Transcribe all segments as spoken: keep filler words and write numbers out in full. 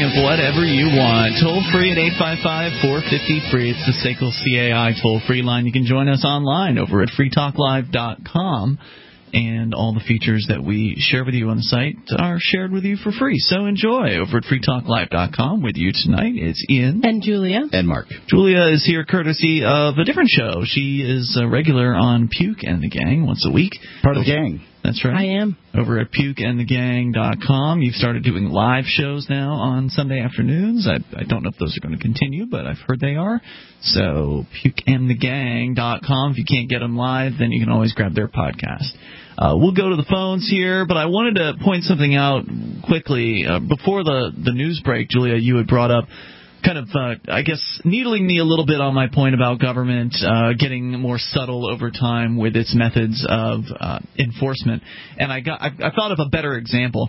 sharing of whatever you want. Toll free at eight five five, four five zero, free. It's the S A C L C A I toll-free line. You can join us online over at free talk live dot com. And all the features that we share with you on the site are shared with you for free. So enjoy over at free talk live dot com. With you tonight, it's Ian. And Julia. And Mark. Julia is here courtesy of a different show. She is a regular on Puke and the Gang once a week. Part of the gang. That's right. I am. Over at puke and the gang dot com. You've started doing live shows now on Sunday afternoons. I, I don't know if those are going to continue, but I've heard they are. So puke and the gang dot com. If you can't get them live, then you can always grab their podcast. Uh, we'll go to the phones here, but I wanted to point something out quickly. Uh, before the, the news break, Julia, you had brought up kind of, uh, I guess, needling me a little bit on my point about government uh, getting more subtle over time with its methods of uh, enforcement. And I got I, I thought of a better example.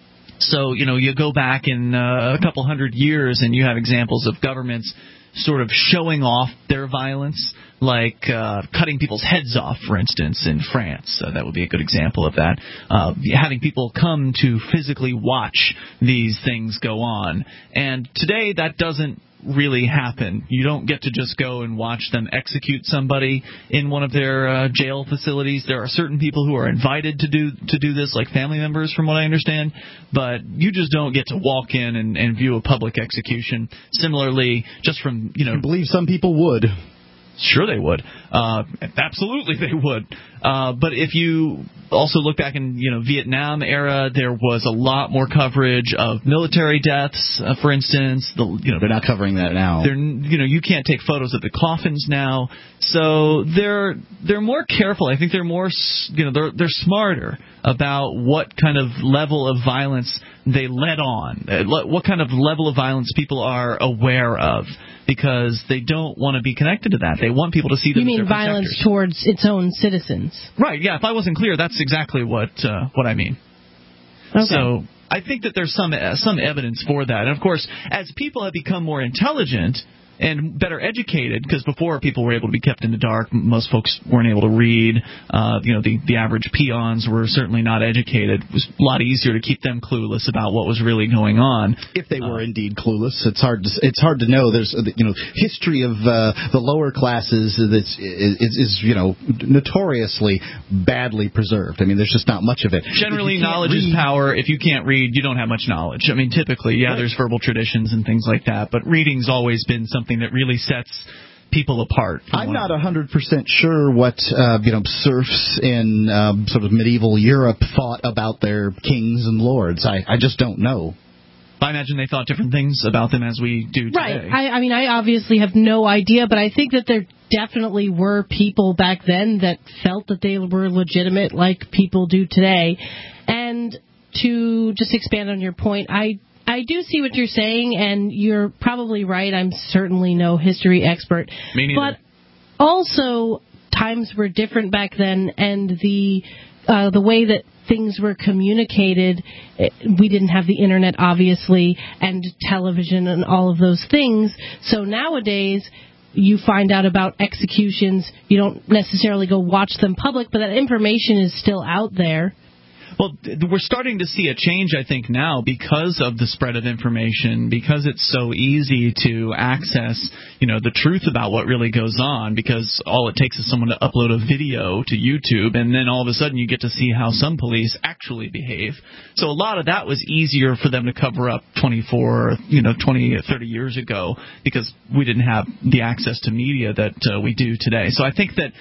So, you know, you go back in uh, a couple hundred years and you have examples of governments sort of showing off their violence, like uh, cutting people's heads off, for instance, in France. Uh, that would be a good example of that. Uh, having people come to physically watch these things go on. And today that doesn't really happen. You don't get to just go and watch them execute somebody in one of their uh, jail facilities. There are certain people who are invited to do to do this, like family members, from what I understand, but you just don't get to walk in and, and view a public execution. Similarly, just from, you know... I believe some people would. Sure they would. Uh, absolutely they would. Uh, but if you also look back in, you know, Vietnam era, there was a lot more coverage of military deaths, uh, for instance. The, you know, they're not covering that now. They're, you know, you can't take photos of the coffins now. So they're they're more careful. I think they're more, you know, they're they're smarter about what kind of level of violence they let on, what kind of level of violence people are aware of, because they don't want to be connected to that. They want people to see them. You mean as their violence protectors. towards its own citizens? Right, yeah. If I wasn't clear, that's exactly what uh, what I mean. Okay. So I think that there's some uh, some evidence for that. And, of course, as people have become more intelligent and better educated, because before people were able to be kept in the dark, most folks weren't able to read. Uh, you know, the, the average peons were certainly not educated. It was a lot easier to keep them clueless about what was really going on. If they were uh, indeed clueless, it's hard to it's hard to know. There's you know history of uh, the lower classes that's is, is, is you know notoriously badly preserved. I mean, there's just not much of it. Generally, knowledge read, is power. If you can't read, you don't have much knowledge. I mean, typically, yeah, right. There's verbal traditions and things like that, but reading's always been something that really sets people apart. I'm not one hundred percent sure what uh, you know serfs in um, sort of medieval Europe thought about their kings and lords. I, I just don't know. I imagine they thought different things about them as we do today. Right. I, I mean, I obviously have no idea, but I think that there definitely were people back then that felt that they were legitimate like people do today. And to just expand on your point, I I do see what you're saying, and you're probably right. I'm certainly no history expert. Me neither. But also, times were different back then, and the uh, the way that things were communicated, we didn't have the internet, obviously, and television and all of those things. So nowadays, you find out about executions. You don't necessarily go watch them public, but that information is still out there. Well, we're starting to see a change, I think, now because of the spread of information, because it's so easy to access, you know, the truth about what really goes on, because all it takes is someone to upload a video to YouTube, and then all of a sudden you get to see how some police actually behave. So a lot of that was easier for them to cover up twenty-four, you know, twenty, thirty years ago, because we didn't have the access to media that uh, we do today. So I think that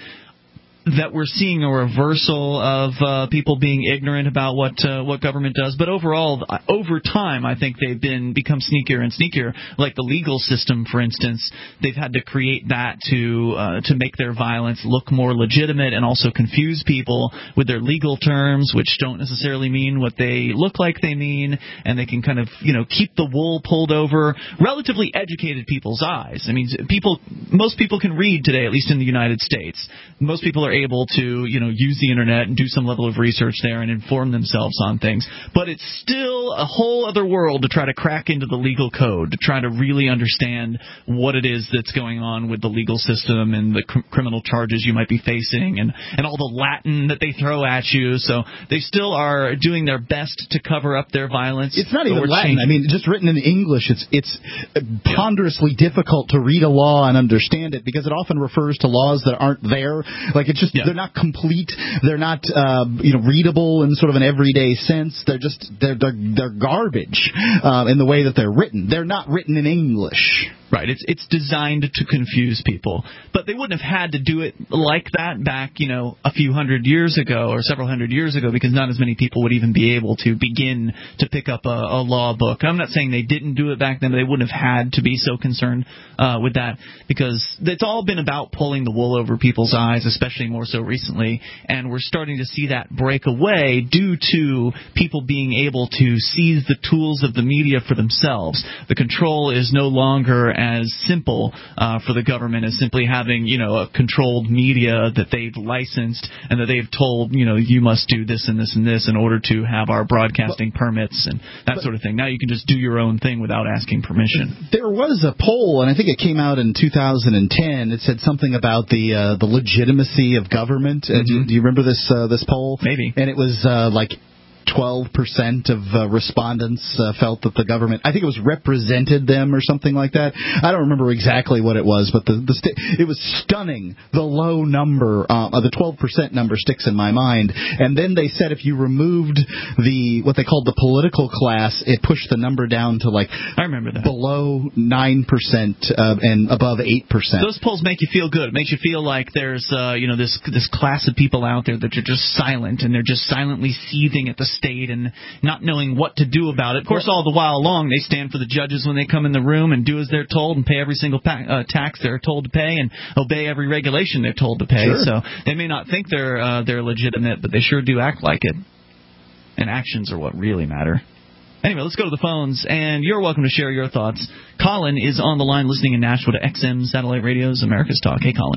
that we're seeing a reversal of uh, people being ignorant about what uh, what government does, but overall, over time, I think they've been become sneakier and sneakier. Like the legal system, for instance, they've had to create that to uh, to make their violence look more legitimate and also confuse people with their legal terms, which don't necessarily mean what they look like they mean, and they can kind of you know keep the wool pulled over relatively educated people's eyes. I mean, people, most people can read today, at least in the United States. Most people are able to, you know, use the internet and do some level of research there and inform themselves on things. But it's still a whole other world to try to crack into the legal code, to try to really understand what it is that's going on with the legal system and the cr- criminal charges you might be facing, and, and all the Latin that they throw at you. So they still are doing their best to cover up their violence. It's not even Latin. Changing. I mean, just written in English, it's it's ponderously yeah. difficult to read a law and understand it because it often refers to laws that aren't there. Like it's just yeah. they're not complete. They're not uh, you know readable in sort of an everyday sense. They're just they're they're, they're garbage uh, in the way that they're written. They're not written in English. Right. It's it's designed to confuse people. But they wouldn't have had to do it like that back, you know, a few hundred years ago or several hundred years ago, because not as many people would even be able to begin to pick up a, a law book. I'm not saying they didn't do it back then, but they wouldn't have had to be so concerned uh, with that, because it's all been about pulling the wool over people's eyes, especially more so recently. And we're starting to see that break away due to people being able to seize the tools of the media for themselves. The control is no longer as simple uh, for the government as simply having, you know, a controlled media that they've licensed and that they've told, you know, you must do this and this and this in order to have our broadcasting but, permits and that but, sort of thing. Now you can just do your own thing without asking permission. There was a poll, and I think it came out in two thousand ten. It said something about the uh, the legitimacy of government. Mm-hmm. Uh, do, do you remember this uh, this poll? Maybe. And it was uh, like twelve percent of uh, respondents uh, felt that the government, I think it was represented them or something like that. I don't remember exactly what it was, but the, the st- it was stunning. The low number, um, uh, the twelve percent number sticks in my mind. And then they said if you removed the what they called the political class, it pushed the number down to like I remember that. below nine percent uh, and above eight percent. Those polls make you feel good. It makes you feel like there's uh, you know this this class of people out there that are just silent, and they're just silently seething at the state and not knowing what to do about it. Of course, all the while along, they stand for the judges when they come in the room and do as they're told and pay every single pa- uh, tax they're told to pay and obey every regulation they're told to pay. Sure. So they may not think they're uh, they're legitimate, but they sure do act like it. And actions are what really matter. Anyway, let's go to the phones, and you're welcome to share your thoughts. Colin is on the line listening in Nashville to X M Satellite Radio's America's Talk. Hey, Colin.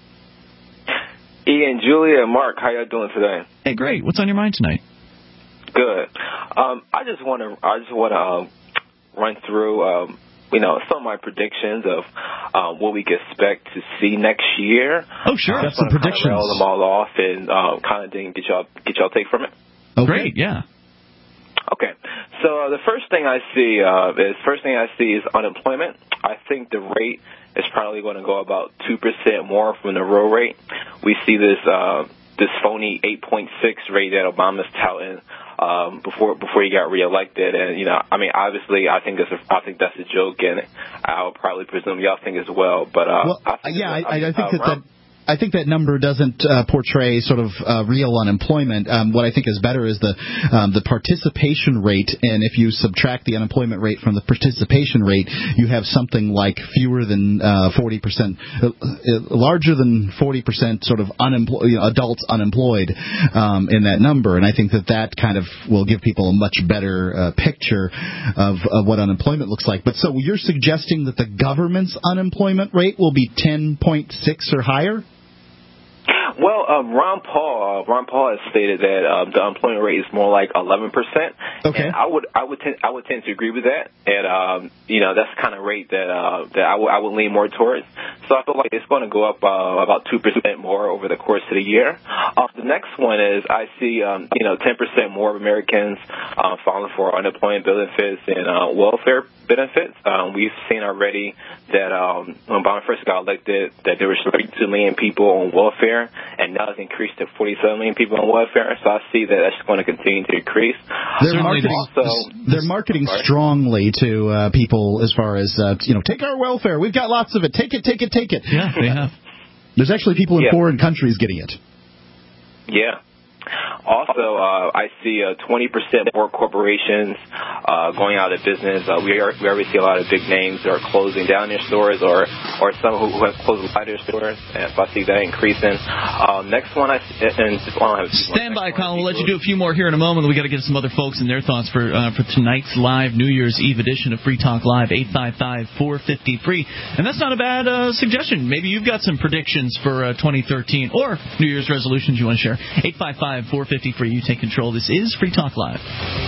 Ian, Julia, and Mark, how y'all doing today? Hey, great. What's on your mind tonight? Good. Um, I just want to I just want to uh, run through um, you know some of my predictions of uh, what we can expect to see next year. Oh, sure. I That's some predictions. Kind of rattle them all off and uh, kind of get y'all get y'all take from it. Okay. Great. Yeah. Okay. So uh, the first thing I see uh, is first thing I see is unemployment. I think the rate is probably going to go about two percent more from the real rate. We see this uh, this phony eight point six rate that Obama's touting um, before before he got reelected, and you know, I mean, obviously, I think it's a, I think that's a joke, and I would probably presume y'all think as well. But uh, well, I think yeah, I, I, I think uh, that. that I think that number doesn't uh, portray sort of uh, real unemployment. Um, what I think is better is the um, the participation rate, and if you subtract the unemployment rate from the participation rate, you have something like fewer than uh, forty percent, uh, larger than forty percent sort of unemployed, you know, adults unemployed um, in that number. And I think that that kind of will give people a much better uh, picture of, of what unemployment looks like. But so you're suggesting that the government's unemployment rate will be ten point six or higher? Well, um, Ron Paul, uh, Ron Paul has stated that um, the unemployment rate is more like eleven percent. Okay. And I would, I would, tend, I would tend to agree with that. And um, you know, that's the kind of rate that uh, that I, w- I would lean more towards. So I feel like it's going to go up uh, about two percent more over the course of the year. Uh, the next one is I see, um, you know, ten percent more of Americans uh, filing for unemployment benefits and uh, welfare benefits. Um, we've seen already that um, when Obama first got elected, that there were thirty-two million people on welfare, and now it's increased to forty-seven million people on welfare. So I see that that's going to continue to increase. They're marketing, also, they're marketing strongly to uh, people as far as, uh, you know, take our welfare. We've got lots of it. Take it, take it, take it. Yeah, they have. There's actually people in yeah. foreign countries getting it. Yeah. Also, uh, I see uh, twenty percent more corporations uh, going out of business. Uh, we, are, we already see a lot of big names that are closing down their stores, or or some who, who have closed a lot of their stores. And so I see that increasing. Uh, next one, I and just, well, I have stand by, Colin. We'll let you do a few more here in a moment. We got to get some other folks and their thoughts for uh, for tonight's live New Year's Eve edition of Free Talk Live. eight five five, four five zero, free. And that's not a bad uh, suggestion. Maybe you've got some predictions for uh, twenty thirteen or New Year's resolutions you want to share. eight five five, four five zero, free. You take control. This is Free Talk Live.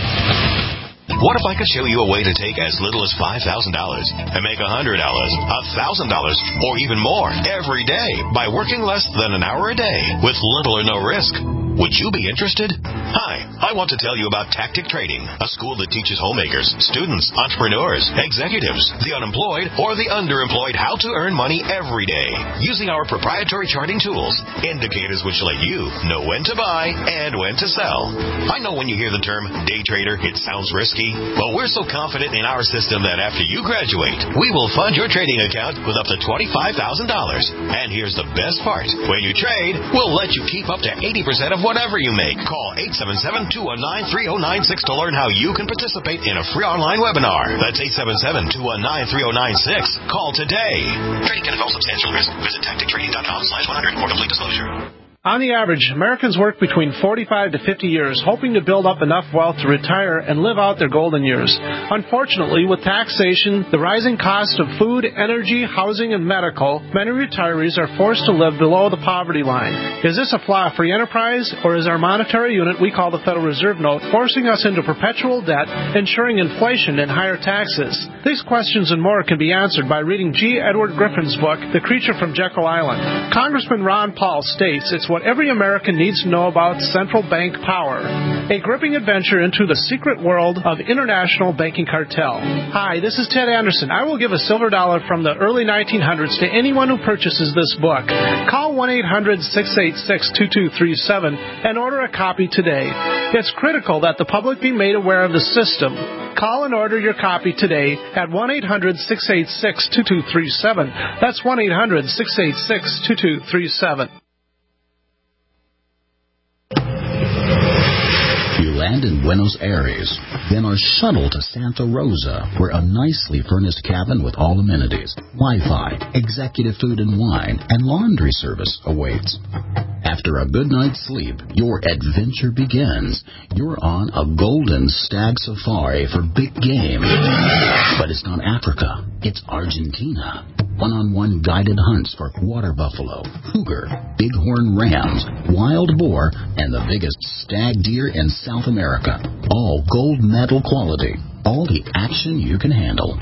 What if I could show you a way to take as little as five thousand dollars and make one hundred dollars, one thousand dollars, or even more every day by working less than an hour a day with little or no risk? Would you be interested? Hi, I want to tell you about Tactic Trading, a school that teaches homemakers, students, entrepreneurs, executives, the unemployed, or the underemployed how to earn money every day using our proprietary charting tools, indicators which let you know when to buy and when to sell. I know when you hear the term day trader, it sounds risky, but we're so confident in our system that after you graduate, we will fund your trading account with up to twenty-five thousand dollars. And here's the best part. When you trade, we'll let you keep up to eighty percent of whatever you make. Call eight seven seven, two one nine, three zero nine six to learn how you can participate in a free online webinar. That's eight seven seven, two one nine, three zero nine six. Call today. Trading can involve substantial risk. Visit tactic trading dot com slash one hundred for complete disclosure. On the average, Americans work between forty-five to fifty years, hoping to build up enough wealth to retire and live out their golden years. Unfortunately, with taxation, the rising cost of food, energy, housing, and medical, many retirees are forced to live below the poverty line. Is this a flaw of free enterprise, or is our monetary unit we call the Federal Reserve Note forcing us into perpetual debt, ensuring inflation and higher taxes? These questions and more can be answered by reading G. Edward Griffin's book, The Creature from Jekyll Island. Congressman Ron Paul states it's what every American needs to know about central bank power. A gripping adventure into the secret world of international banking cartel. Hi, this is Ted Anderson. I will give a silver dollar from the early nineteen hundreds to anyone who purchases this book. Call one eight hundred, six eight six, two two three seven and order a copy today. It's critical that the public be made aware of the system. Call and order your copy today at one eight hundred, six eight six, two two three seven. That's one eight hundred, six eight six, two two three seven. You land in Buenos Aires, then are shuttled to Santa Rosa, where a nicely furnished cabin with all amenities, Wi-Fi, executive food and wine, and laundry service awaits. After a good night's sleep, your adventure begins. You're on a golden stag safari for big game. But it's not Africa, it's Argentina. One-on-one guided hunts for water buffalo, cougar, bighorn rams, wild boar, and the biggest stag deer in South America. All gold medal quality. All the action you can handle.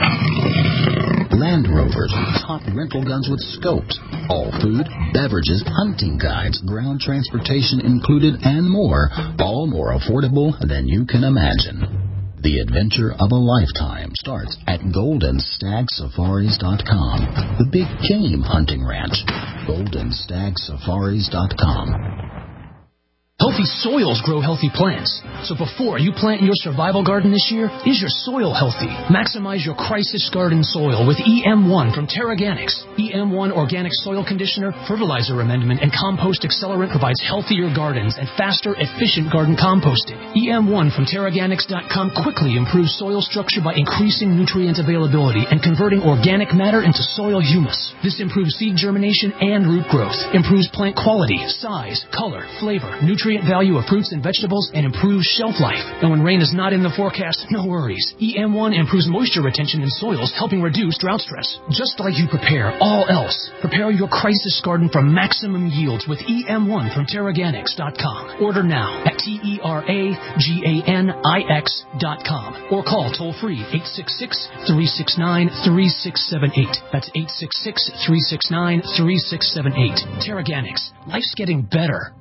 Land Rovers, top rental guns with scopes. All food, beverages, hunting guides, ground transportation included, and more. All more affordable than you can imagine. The adventure of a lifetime starts at golden stag safaris dot com. The big game hunting ranch. golden stag safaris dot com. Healthy soils grow healthy plants. So before you plant your survival garden this year, is your soil healthy? Maximize your crisis garden soil with E M one from TerraGanix. E M one Organic Soil Conditioner, Fertilizer Amendment, and Compost Accelerant provides healthier gardens and faster, efficient garden composting. E M one from Terraganix dot com quickly improves soil structure by increasing nutrient availability and converting organic matter into soil humus. This improves seed germination and root growth, improves plant quality, size, color, flavor, nutrient value of fruits and vegetables, and improves shelf life. And when rain is not in the forecast, no worries. E M one improves moisture retention in soils, helping reduce drought stress. Just like you prepare all else, prepare your crisis garden for maximum yields with E M one from Terraganix dot com. Order now at T E R A G A N I X dot com or call toll-free eight six six, three six nine, three six seven eight. That's eight six six, three six nine, three six seven eight. Terraganix. Life's getting better.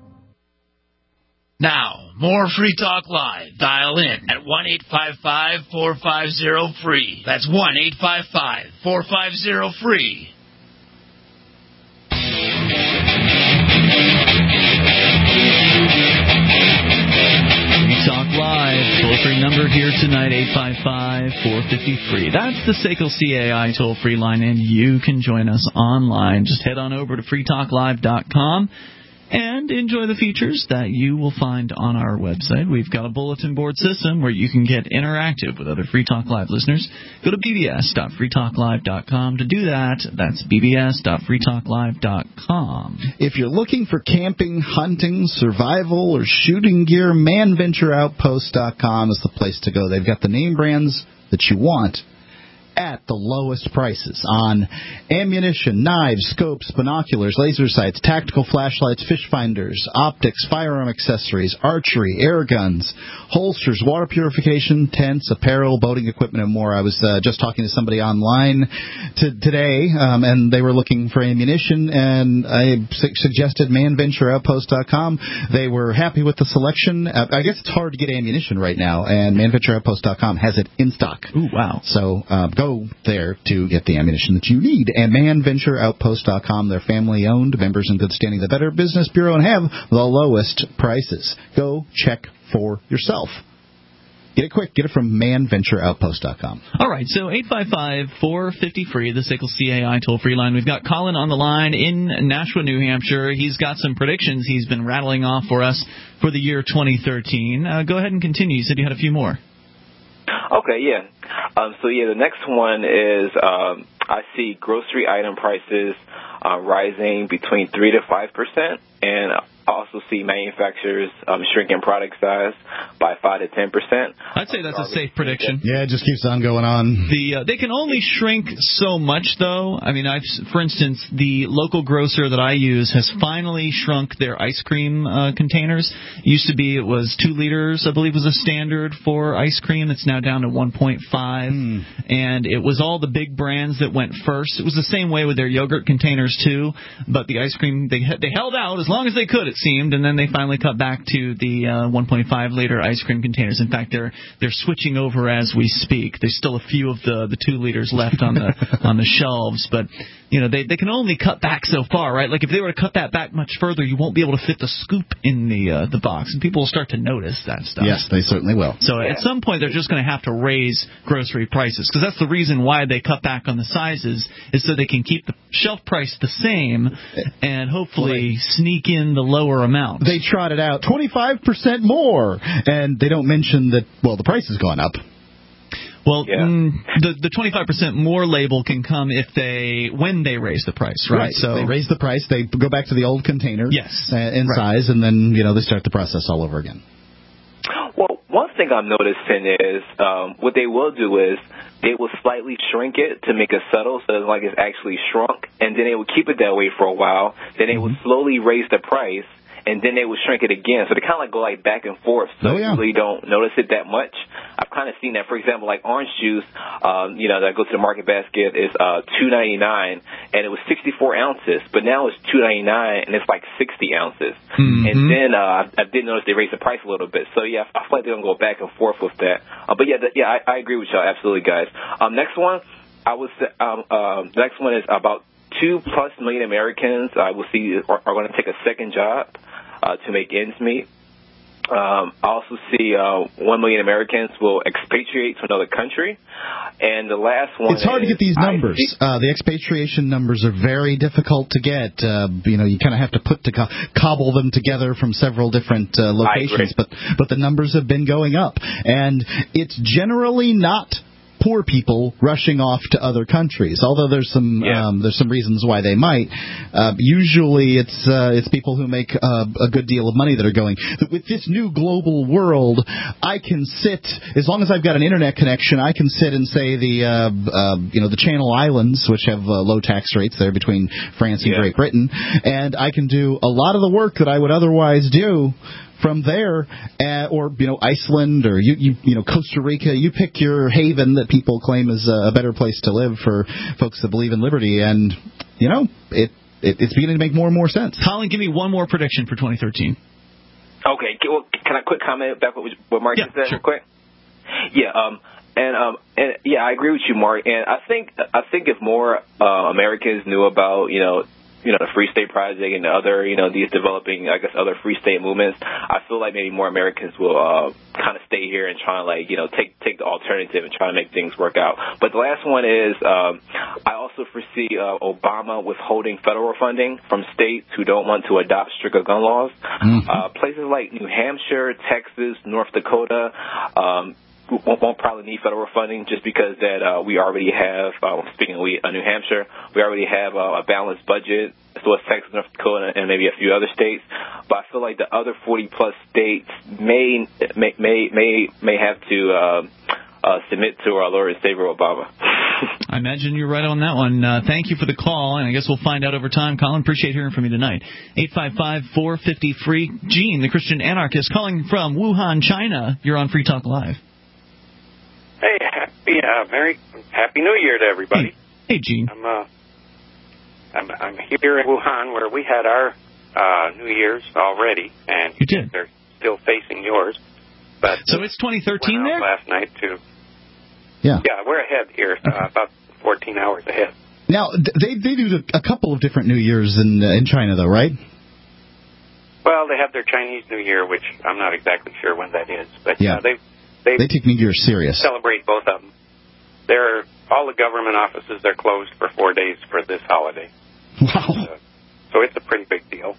Now, more Free Talk Live. Dial in at one eight five five, four five zero, free. That's one eight five five, four five zero, free. Free Talk Live. Toll-free number here tonight, eight five five, four five zero, free. That's the S A C L C A I toll-free line, and you can join us online. Just head on over to free talk live dot com. and enjoy the features that you will find on our website. We've got a bulletin board system where you can get interactive with other Free Talk Live listeners. Go to b b s dot free talk live dot com to do that. That's b b s dot free talk live dot com. If you're looking for camping, hunting, survival, or shooting gear, man venture outpost dot com is the place to go. They've got the name brands that you want at the lowest prices on ammunition, knives, scopes, binoculars, laser sights, tactical flashlights, fish finders, optics, firearm accessories, archery, air guns, holsters, water purification, tents, apparel, boating equipment, and more. I was uh, just talking to somebody online to, today, um, and they were looking for ammunition, and I su- suggested man venture outpost dot com. They were happy with the selection. Uh, I guess it's hard to get ammunition right now, and man venture outpost dot com has it in stock. Ooh, wow. So uh, go there to get the ammunition that you need. And man venture outpost dot com, they're family-owned, members in good standing, the Better Business Bureau, and have the lowest prices. Go check for yourself. Get it quick. Get it from man venture outpost dot com. All right, so eight five five, four five zero, free, the S A C L C A I toll-free line. We've got Colin on the line in Nashua, New Hampshire. He's got some predictions he's been rattling off for us for the year twenty thirteen. Uh, go ahead and continue. You said you had a few more. Okay, yeah. Um, so, yeah, the next one is um, I see grocery item prices uh, rising between three to five percent, and I also see manufacturers um, shrinking product size by five to ten percent. I'd say that's a safe prediction. Yeah, it just keeps on going on. The uh, they can only shrink so much, though. I mean, I've, for instance, the local grocer that I use has finally shrunk their ice cream uh, containers. It used to be it was two liters, I believe, was a standard for ice cream. It's now down to one point five, mm. and it was all the big brands that went first. It was the same way with their yogurt containers too, but the ice cream they they held out as long as they could, it seemed, and then they finally cut back to the uh, one point five liter ice cream containers. In fact, they're they're switching over as we speak. There's still a few of the, the two liters left on the on the shelves, but you know they they can only cut back so far, right? Like if they were to cut that back much further, you won't be able to fit the scoop in the uh, the box, and people will start to notice that stuff. Yes, they certainly will. So yeah. At some point, they're just going to have to raise grocery prices, because that's the reason why they cut back on the sizes, is so they can keep the shelf price the same and hopefully sneak in the lower amount. They trotted out twenty-five percent more, and they don't mention that, well, the price has gone up. Well, yeah. mm, the the twenty-five percent more label can come if they when they raise the price, right? Right. So they raise the price, they go back to the old container, yes, uh, in right. size, and then you know they start the process all over again. Well, one thing I'm noticing is um, what they will do is they will slightly shrink it to make it subtle, so it's like it's actually shrunk, and then they will keep it that way for a while. Then they will slowly raise the price, and then they will shrink it again. So they kind of like go like back and forth, so oh, yeah. you really don't notice it that much. I've kind of seen that. For example, like orange juice, um, you know, that I go to the market basket is uh, two ninety-nine, and it was sixty-four ounces, but now it's two ninety-nine, and it's like sixty ounces. Mm-hmm. And then uh, I did notice they raised the price a little bit. So yeah, I feel like they're gonna go back and forth with that. Uh, but yeah, the, yeah, I, I agree with y'all absolutely, guys. Um, next one, I was um, uh, the next one is about two plus million Americans I will see are, are going to take a second job uh, to make ends meet. Um, I also see uh, one million Americans will expatriate to another country. And the last one It's hard is, to get these numbers. Uh, the expatriation numbers are very difficult to get. Uh, you know, you kind of have to put to co- cobble them together from several different uh, locations. But but the numbers have been going up. And it's generally not poor people rushing off to other countries. Although there's some yeah. um, there's some reasons why they might. Uh, usually it's uh, it's people who make uh, a good deal of money that are going. With this new global world, I can sit, as long as I've got an internet connection, I can sit and say the uh, uh, you know the Channel Islands, which have uh, low tax rates there between France and yeah. Great Britain, and I can do a lot of the work that I would otherwise do from there, uh, or you know Iceland, or you, you you know Costa Rica. You pick your haven that people claim is a better place to live for folks that believe in liberty, and you know it, it it's beginning to make more and more sense. Colin, give me one more prediction for twenty thirteen. Okay, well, can I quick comment back what what Mark yeah, just said sure. real quick? Yeah, um, and um, and yeah, I agree with you, Mark. And I think I think if more uh, Americans knew about you know you know, the Free State Project and the other, you know, these developing, I guess, other free state movements, I feel like maybe more Americans will uh, kind of stay here and try and, like, you know, take take the alternative and try to make things work out. But the last one is um, I also foresee uh, Obama withholding federal funding from states who don't want to adopt stricter gun laws. Mm-hmm. Uh, places like New Hampshire, Texas, North Dakota, um, Won't, won't probably need federal funding just because that uh, we already have, uh, speaking of we, uh, New Hampshire, we already have uh, a balanced budget, so it's Texas, North Dakota, and maybe a few other states. But I feel like the other forty-plus states may may may may, may have to uh, uh, submit to our Lord and Savior Obama. I imagine you're right on that one. Uh, thank you for the call, and I guess we'll find out over time. Colin, appreciate hearing from you tonight. eight five five, four five zero, free. Gene, the Christian anarchist, calling from Wuhan, China. You're on Free Talk Live. Hey, happy, uh, Merry, Happy New Year to everybody. Hey, hey Gene. I'm, uh, I'm, I'm here in Wuhan where we had our uh, New Year's already, and you did. They're still facing yours. But so it's twenty thirteen there? Last night too. Yeah. Yeah, we're ahead here, okay. uh, about fourteen hours ahead. Now they they do a couple of different New Years in uh, in China, though, right? Well, they have their Chinese New Year, which I'm not exactly sure when that is, but yeah, uh, they. They, they take New Year serious. Celebrate both of them. They're, all the government offices are closed for four days for this holiday. Wow. Uh, so it's a pretty big deal.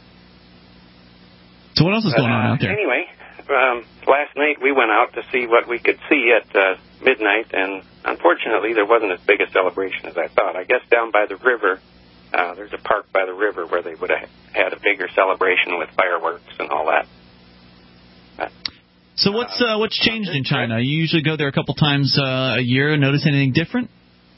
So what else is going uh, on out there? Anyway, um, last night we went out to see what we could see at uh, midnight, and unfortunately there wasn't as big a celebration as I thought. I guess down by the river, uh, there's a park by the river where they would have had a bigger celebration with fireworks and all that. Uh, So what's uh, what's changed in China? You usually go there a couple times uh, a year. Notice anything different?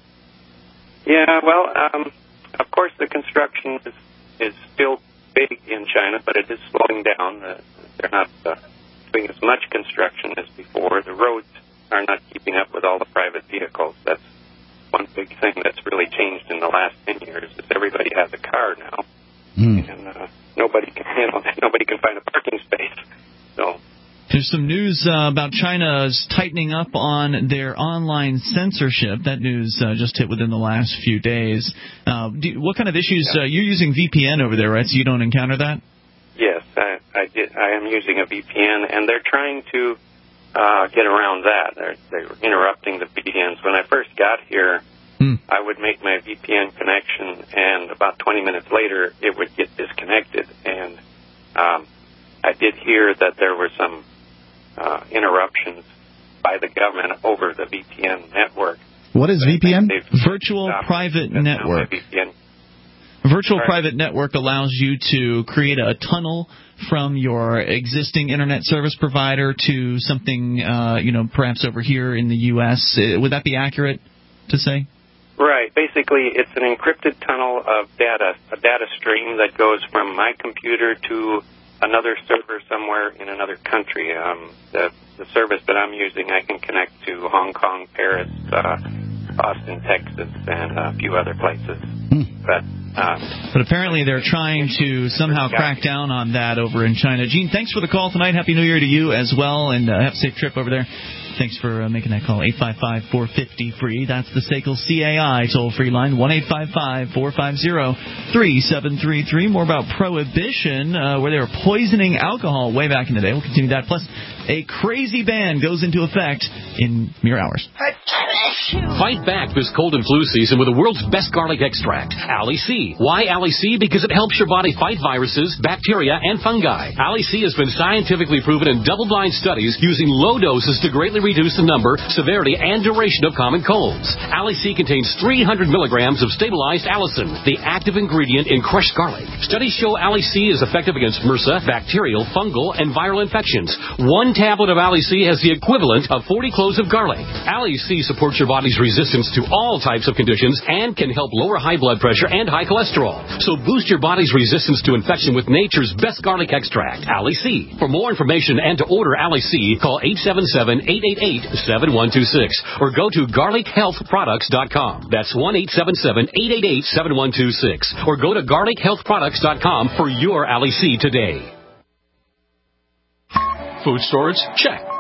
Yeah, well, um, of course the construction is, is still big in China, but it is slowing down. Uh, they're not uh, doing as much construction as before. The roads are not keeping up with all the private vehicles. That's one big thing that's really changed in the last ten years. Is everybody has a car now, mm. and uh, nobody can you know, nobody can find a parking space. So. There's some news uh, about China's tightening up on their online censorship. That news uh, just hit within the last few days. Uh, do, what kind of issues? Yeah. Uh, you're using V P N over there, right? So you don't encounter that? Yes, I, I, did, I am using a V P N, and they're trying to uh, get around that. They're, they're interrupting the V P Ns. When I first got here, hmm. I would make my V P N connection, and about twenty minutes later, it would get disconnected. And um, I did hear that there were some Uh, interruptions by the government over the V P N network. What is V P N? Virtual Private Network. V P N. Virtual Sorry. Private Network allows you to create a tunnel from your existing internet service provider to something, uh, you know, perhaps over here in the U S. Would that be accurate to say? Right. Basically, it's an encrypted tunnel of data, a data stream that goes from my computer to another server somewhere in another country. Um, the, the service that I'm using, I can connect to Hong Kong, Paris, uh, Austin, Texas, and a few other places. Hmm. But um, but apparently they're trying to somehow crack down on that over in China. Gene, thanks for the call tonight. Happy New Year to you as well, and uh, have a safe trip over there. Thanks for uh, making that call. eight five five, four five zero, free. That's the S A C L C A I toll-free line, one eight five five, four five zero, three seven three three. More about Prohibition, uh, where they were poisoning alcohol way back in the day. We'll continue that. Plus, a crazy ban goes into effect in mere hours. Fight back this cold and flu season with the world's best garlic extract, Ali C. Why Ali C? Because it helps your body fight viruses, bacteria, and fungi. Ali C has been scientifically proven in double-blind studies using low doses to greatly reduce the number, severity, and duration of common colds. Ali C contains three hundred milligrams of stabilized allicin, the active ingredient in crushed garlic. Studies show Ali C is effective against MRSA, bacterial, fungal, and viral infections. One tablet of Ali C has the equivalent of forty cloves of garlic. Ali C supports your body's resistance to all types of conditions and can help lower high blood pressure and high cholesterol. So boost your body's resistance to infection with nature's best garlic extract, Ali C. For more information and to order Ali C, call eight seven seven, eight eight eight, seven one two six or go to garlic health products dot com. That's one eight seven seven, eight eight eight, seven one two six or go to garlic health products dot com for your Ali C today. Food storage? Check.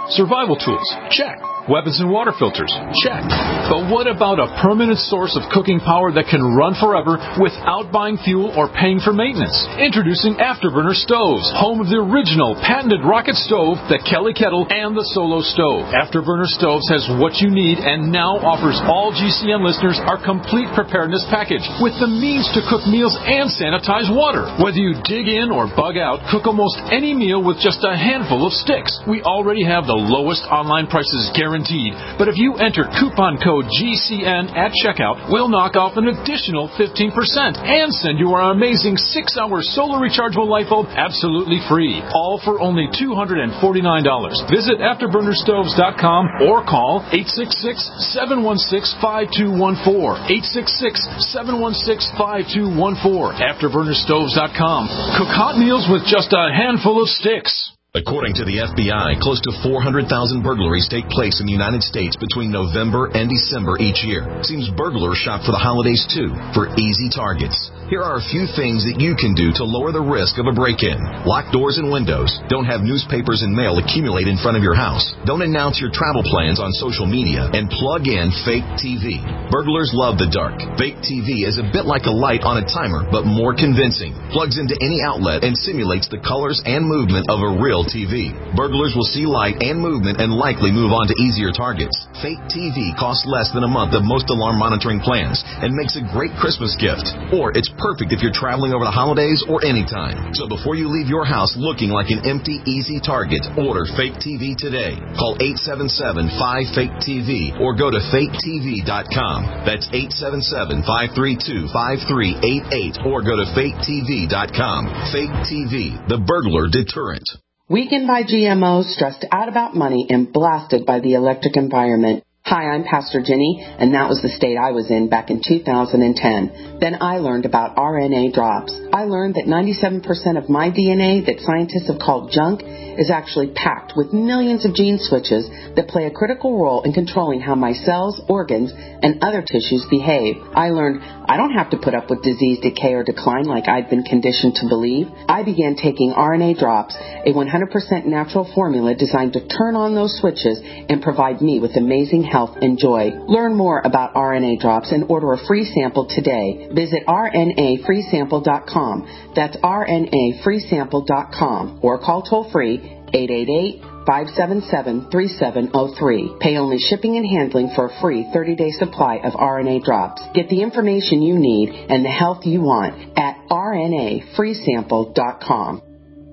Survival tools, check. Weapons and water filters, check. But what about a permanent source of cooking power that can run forever without buying fuel or paying for maintenance? Introducing Afterburner Stoves, home of the original patented rocket stove, the Kelly Kettle, and the Solo Stove. Afterburner Stoves has what you need and now offers all G C N listeners our complete preparedness package with the means to cook meals and sanitize water. Whether you dig in or bug out, cook almost any meal with just a handful of sticks. We already have the lowest online prices guaranteed. Guaranteed. But if you enter coupon code G C N at checkout, we'll knock off an additional fifteen percent and send you our amazing six hour solar rechargeable light bulb absolutely free. All for only two hundred forty-nine dollars. Visit afterburner stoves dot com or call eight six six, seven one six, five two one four. eight six six, seven one six, five two one four. afterburner stoves dot com. Cook hot meals with just a handful of sticks. According to the F B I, close to four hundred thousand burglaries take place in the United States between November and December each year. Seems burglars shop for the holidays, too, for easy targets. Here are a few things that you can do to lower the risk of a break-in. Lock doors and windows. Don't have newspapers and mail accumulate in front of your house. Don't announce your travel plans on social media. And plug in fake T V. Burglars love the dark. Fake T V is a bit like a light on a timer, but more convincing. Plugs into any outlet and simulates the colors and movement of a real T V. Burglars will see light and movement and likely move on to easier targets. Fake T V costs less than a month of most alarm monitoring plans and makes a great Christmas gift. Or it's perfect if you're traveling over the holidays or anytime. So before you leave your house looking like an empty, easy target, order Fake T V today. Call eight seven seven, five, fake T V or go to fake T V dot com. That's eight seven seven, five three two, five three eight eight or go to fake T V dot com. Fake T V, the burglar deterrent. Weakened by G M Os, stressed out about money, and blasted by the electric environment. Hi, I'm Pastor Jenny, and that was the state I was in back in two thousand ten. Then I learned about R N A drops. I learned that ninety-seven percent of my D N A that scientists have called junk is actually packed with millions of gene switches that play a critical role in controlling how my cells, organs, and other tissues behave. I learned I don't have to put up with disease, decay, or decline like I'd been conditioned to believe. I began taking R N A drops, a one hundred percent natural formula designed to turn on those switches and provide me with amazing health and joy. Learn more about R N A drops and order a free sample today. Visit R N A free sample dot com. That's R N A free sample dot com or call toll free eight eight eight, five seven seven, three seven zero three. Pay only shipping and handling for a free thirty day supply of R N A drops. Get the information you need and the health you want at R N A free sample dot com.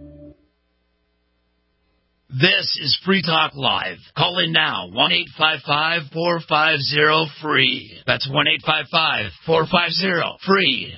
This is Free Talk Live. Call in now, one eight five five, four five zero, free. That's one eight five five, four five zero, free.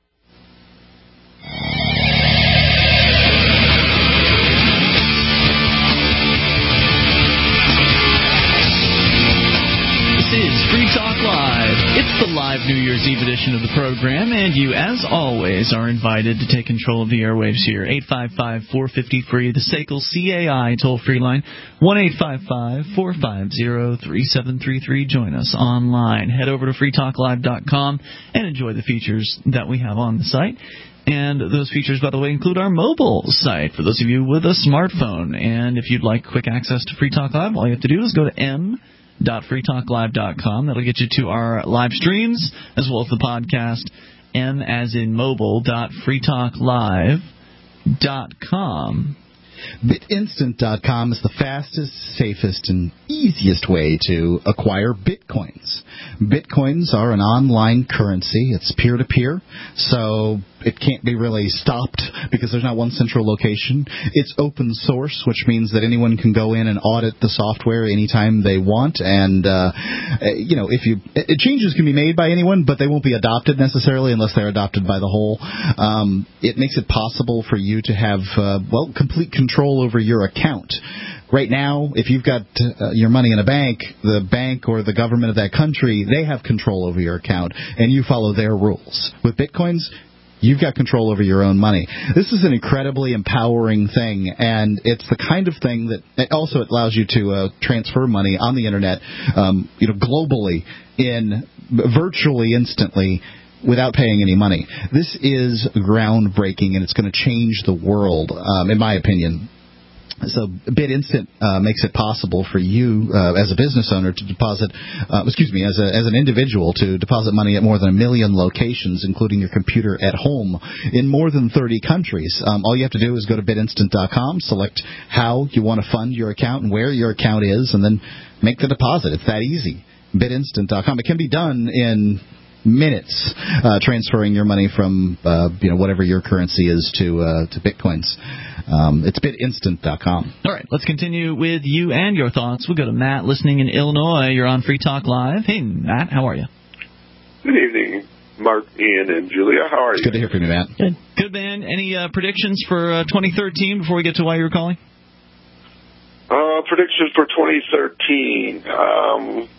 This is Free Talk Live. It's the live New Year's Eve edition of the program, and you, as always, are invited to take control of the airwaves here. eight five five, four five zero, free, the S A C L C A I toll-free line, one eight five five, four five zero, three seven three three. Join us online. Head over to free talk live dot com and enjoy the features that we have on the site. And those features, by the way, include our mobile site for those of you with a smartphone. And if you'd like quick access to Free Talk Live, all you have to do is go to m dot free talk live dot com. That'll get you to our live streams as well as the podcast. M as in mobile dot free talk live dot com. bit instant dot com is the fastest, safest, and easiest way to acquire bitcoins. Bitcoins are an online currency. It's peer-to-peer, so it can't be really stopped because there's not one central location. It's open source, which means that anyone can go in and audit the software anytime they want. And, uh, you know, if you it, changes can be made by anyone, but they won't be adopted necessarily unless they're adopted by the whole. Um, it makes it possible for you to have, uh, well, complete control over your account. Right now, if you've got uh, your money in a bank, the bank or the government of that country, they have control over your account, and you follow their rules. With Bitcoins, you've got control over your own money. This is an incredibly empowering thing, and it's the kind of thing that it also allows you to uh, transfer money on the Internet, um, you know, globally in virtually instantly without paying any money. This is groundbreaking, and it's going to change the world, um, in my opinion. So BitInstant uh, makes it possible for you uh, as a business owner to deposit, uh, excuse me, as a, as an individual to deposit money at more than a million locations, including your computer at home, in more than thirty countries. Um, all you have to do is go to bit instant dot com, select how you want to fund your account and where your account is, and then make the deposit. It's that easy. bit instant dot com. It can be done in minutes, uh, transferring your money from uh, you know whatever your currency is to uh, to bitcoins. Um, it's bit instant dot com. All right, let's continue with you and your thoughts. We'll go to Matt, listening in Illinois. You're on Free Talk Live. Hey, Matt, how are you? Good evening, Mark, Ian, and Julia. How are it's you? Good to hear from you, Matt. Good, good man. Any uh, predictions for uh, twenty thirteen before we get to why you were calling? Uh, predictions for twenty thirteen. Um,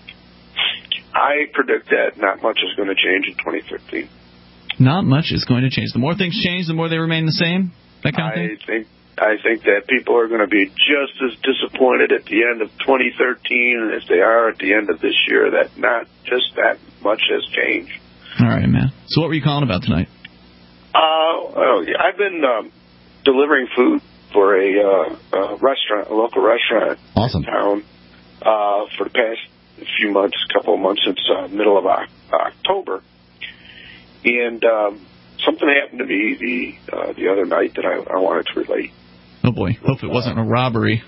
I predict that not much is going to change in twenty thirteen. Not much is going to change. The more things change, the more they remain the same? That kind of thing? I think I think that people are going to be just as disappointed at the end of twenty thirteen as they are at the end of this year, that not just that much has changed. All right, man. So what were you calling about tonight? Uh, well, yeah, I've been um, delivering food for a, uh, a restaurant, a local restaurant awesome. in town uh, for the past few months, couple of months since uh, middle of uh, October. And um, something happened to me the uh, the other night that I, I wanted to relate. Oh, boy. Hope it wasn't a robbery.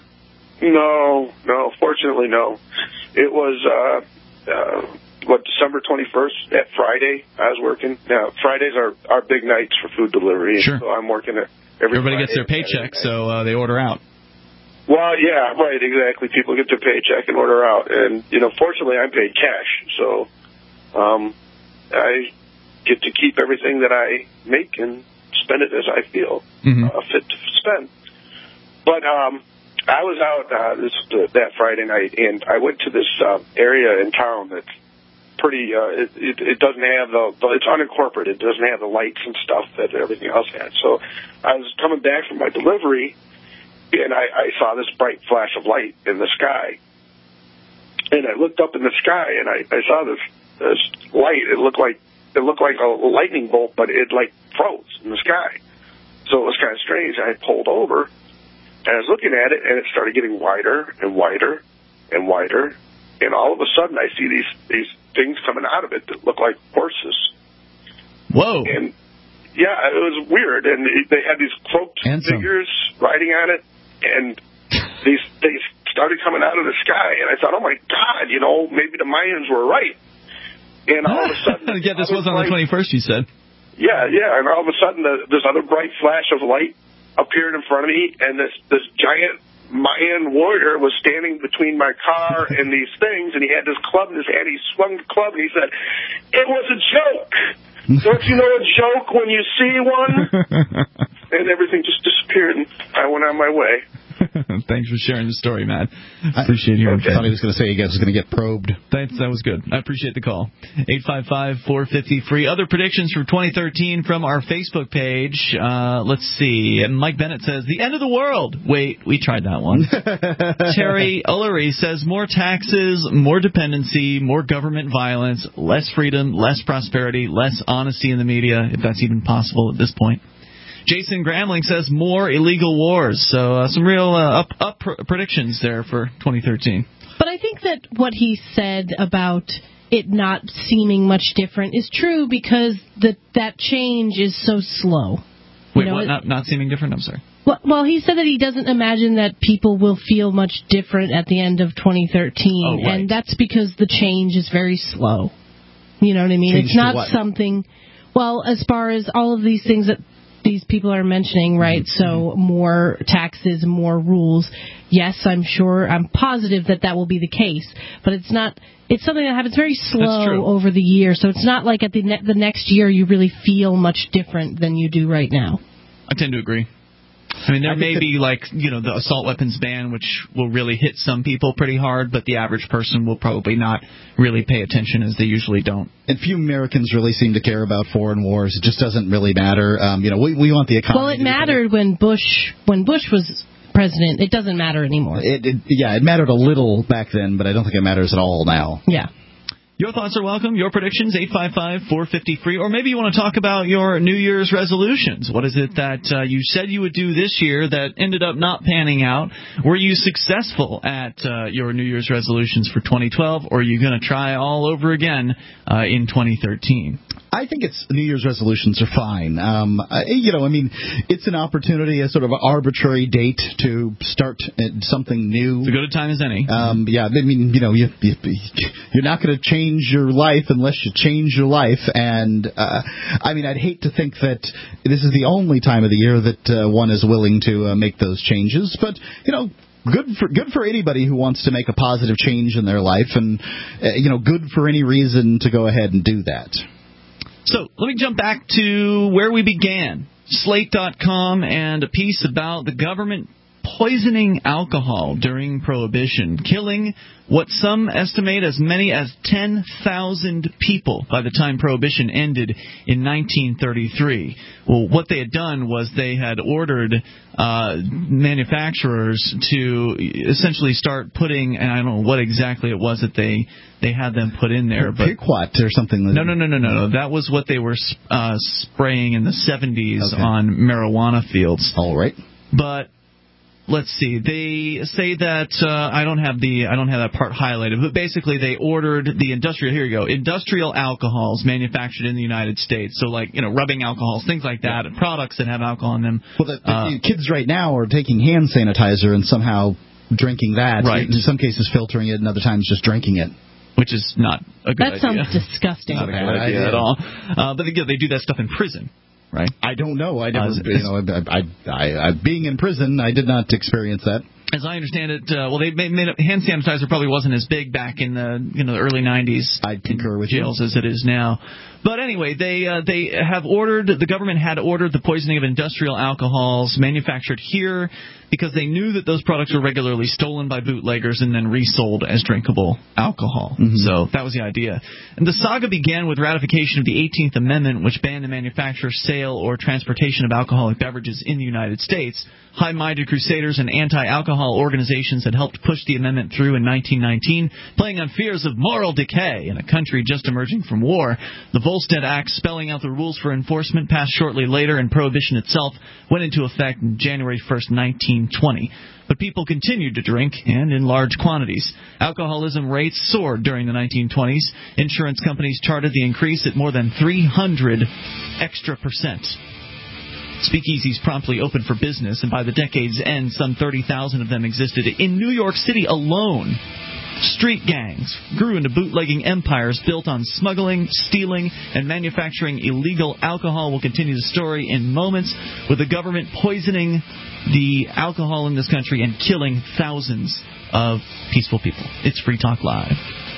No, no, fortunately, no. It was, uh, uh, what, December twenty-first, that Friday, I was working. Now, Fridays are, are big nights for food delivery, sure. so I'm working at every Everybody Friday gets their paycheck, so uh, they order out. Well, yeah, right, exactly. People get their paycheck and order out. And, you know, fortunately, I'm paid cash, so um, I get to keep everything that I make and spend it as I feel mm-hmm. uh, fit to spend. But um, I was out uh, this uh, that Friday night, and I went to this uh, area in town that's pretty. Uh, it, it, it doesn't have the. It's unincorporated. It doesn't have the lights and stuff that everything else had. So I was coming back from my delivery, and I, I saw this bright flash of light in the sky. And I looked up in the sky, and I, I saw this this light. It looked like it looked like a lightning bolt, but it like froze in the sky. So it was kind of strange. I pulled over. And I was looking at it, and it started getting wider and wider and wider. And all of a sudden, I see these these things coming out of it that look like horses. Whoa. And, yeah, it was weird. And they had these cloaked Handsome. figures riding on it. And these things started coming out of the sky. And I thought, oh, my God, you know, maybe the Mayans were right. And all of a sudden... yeah, this was on the twenty-first, you said. Yeah, yeah. And all of a sudden, the, this other bright flash of light appeared in front of me, and this this giant Mayan warrior was standing between my car and these things, and he had this club in his hand. He swung the club, and he said, "It was a joke. Don't you know a joke when you see one?" And everything just disappeared, and I went on my way. Thanks for sharing the story, Matt. I appreciate hearing okay. I thought he was going to say he was going to get probed. Thanks, that was good. I appreciate the call. eight five five, four five zero, free. Other predictions for twenty thirteen from our Facebook page. Uh, let's see. Mike Bennett says, the end of the world. Wait, we tried that one. Terry Ullery says, more taxes, more dependency, more government violence, less freedom, less prosperity, less honesty in the media, if that's even possible at this point. Jason Gramling says more illegal wars. So uh, some real uh, up up pr- predictions there for twenty thirteen. But I think that what he said about it not seeming much different is true because the, that change is so slow. Wait, you know, what? it, Not, not seeming different? I'm sorry. Well, well, he said that he doesn't imagine that people will feel much different at the end of twenty thirteen. Oh, right. And that's because the change is very slow. You know what I mean? Change it's not what? something... Well, as far as all of these things that these people are mentioning, right? Mm-hmm. So more taxes, more rules. Yes, I'm sure, I'm positive that that will be the case. But it's not, it's something that happens very slow over the year. So it's not like at the, ne- the next year you really feel much different than you do right now. I tend to agree. I mean, there I may be, like, you know, the assault weapons ban, which will really hit some people pretty hard, but the average person will probably not really pay attention, as they usually don't. And few Americans really seem to care about foreign wars. It just doesn't really matter. Um, you know, we we want the economy. Well, it mattered when Bush when Bush was president. It doesn't matter anymore. It, it, yeah, it mattered a little back then, but I don't think it matters at all now. Yeah. Your thoughts are welcome. Your predictions, eight five five, four five zero, free. Or maybe you want to talk about your New Year's resolutions. What is it that uh, you said you would do this year that ended up not panning out? Were you successful at uh, your New Year's resolutions for twenty twelve, or are you going to try all over again uh, in twenty thirteen? I think it's New Year's resolutions are fine. Um, I, you know, I mean, it's an opportunity, a sort of arbitrary date to start something new. It's as good a time as any. Um, yeah, I mean, you know, you, you, you're not going to change your life unless you change your life. And, uh, I mean, I'd hate to think that this is the only time of the year that uh, one is willing to uh, make those changes. But, you know, Good for good for anybody who wants to make a positive change in their life, and uh, you know, good for any reason to go ahead and do that. So let me jump back to where we began, Slate dot com, and a piece about the government poisoning alcohol during Prohibition, killing what some estimate as many as ten thousand people by the time Prohibition ended in nineteen thirty-three. Well, what they had done was they had ordered uh, manufacturers to essentially start putting, and I don't know what exactly it was that they they had them put in there, but Piquat or something. Like no, no, no, no, no, no. That was what they were uh, spraying in the seventies okay. on marijuana fields. All right, but. Let's see. They say that uh, I don't have the I don't have that part highlighted, but basically they ordered the industrial. Here you go. Industrial alcohols manufactured in the United States. So like you know rubbing alcohols, things like that, and products that have alcohol in them. Well, the, the uh, kids right now are taking hand sanitizer and somehow drinking that. Right. In some cases filtering it, and other times just drinking it. Which is not a good that idea. That sounds disgusting. Not a good idea, idea at all. Uh, but they, they do that stuff in prison. Right? I don't know. I never, uh, you know, I, I, I, I, being in prison, I did not experience that. As I understand it, uh, well, they made, made up, hand sanitizer probably wasn't as big back in the you know the early nineties. I concur with jails you. as it is now. But anyway, they uh, they have ordered the government had ordered the poisoning of industrial alcohols manufactured here because they knew that those products were regularly stolen by bootleggers and then resold as drinkable alcohol. Mm-hmm. So that was the idea. And the saga began with ratification of the eighteenth Amendment, which banned the manufacture, sale, or transportation of alcoholic beverages in the United States. High-minded crusaders and anti-alcohol organizations had helped push the amendment through in nineteen nineteen, playing on fears of moral decay in a country just emerging from war. The Volstead Act, spelling out the rules for enforcement, passed shortly later, and Prohibition itself went into effect on January first, nineteen twenty. But people continued to drink, and in large quantities. Alcoholism rates soared during the nineteen twenties. Insurance companies charted the increase at more than three hundred extra percent. Speakeasies promptly opened for business, and by the decade's end, some thirty thousand of them existed. In New York City alone, street gangs grew into bootlegging empires built on smuggling, stealing, and manufacturing illegal alcohol. We'll continue the story in moments, with the government poisoning the alcohol in this country and killing thousands of peaceful people. It's Free Talk Live.